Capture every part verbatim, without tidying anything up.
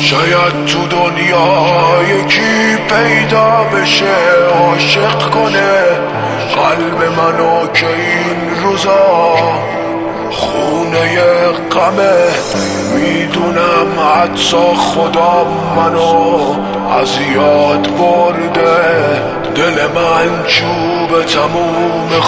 شاید تو دنیا یکی پیدا بشه عاشق کنه قلب منو که این روزا خونه غمه. میدونم حتی خدا منو از یاد برده، دل من چوب تموم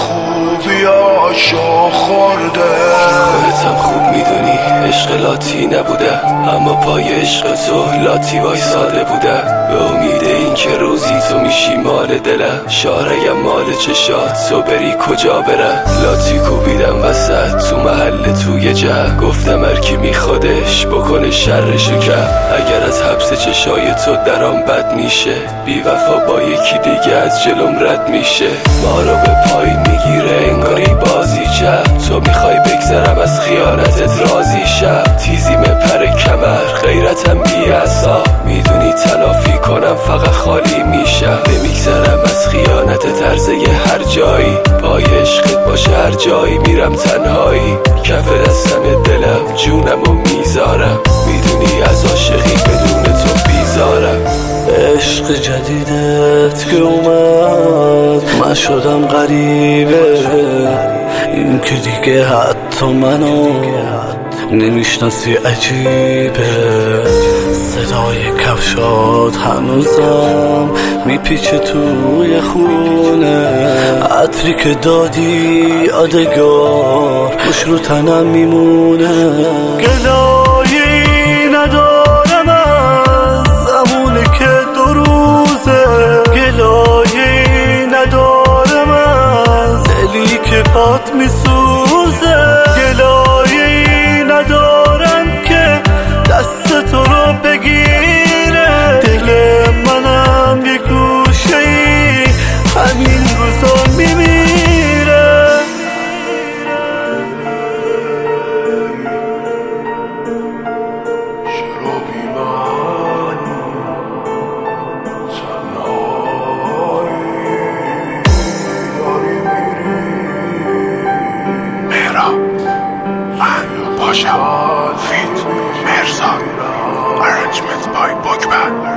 خوبیاشو خورده. خودتم خوب میدونی عشق لاتی نبوده، اما پای عشق تو لاتی وایساده بوده. به امید این که روزی تو میشی مال دلم، شاریم مال چشات تو بری کجا برم. لاتی کوبیدم وسط تو محل توی جمع، گفتم هر کی میخوادش بکنه شرشو کرد. اگر از حبس چشای تو درام بد میشه، بی وفا با یکی دیگه از جلوم رد میشه. ما رو به پای میگیره انگاری بازی چپ، تو میخوای بگذرم از خیانتت راضی شم. تیزیم پر کمر غیرتم بی عصا، میدونی تلافی کنم فقط خالی میشم. نمیگذرم از خیانتت عرضه هر جایی، پای عشقت باشه هر جایی میرم تنهایی. کف دستم دلم جونمو میذارم، میدونی از عاشقی بدون تو بیزارم. عشق جدیدت که اومد من شدم غریبه، این که دیگه حتی منو نمیشناسی عجیبه. صدای کفشات هنوزم میپیچه توی خونه، عطری که دادی آدگار خوش رو تنم میمونه. گلایی ندارم از زمونه که دو روزه، گلایی ندارم از دلی که پات میسوزه. گلایی ندارم که دست تو رو بگیره، دل منم یه گوشه ای همین روزا میمیره. شرابی من تنهایی داری میری. مهرا من پاشا فیت مرزا Arrangements by Bookman.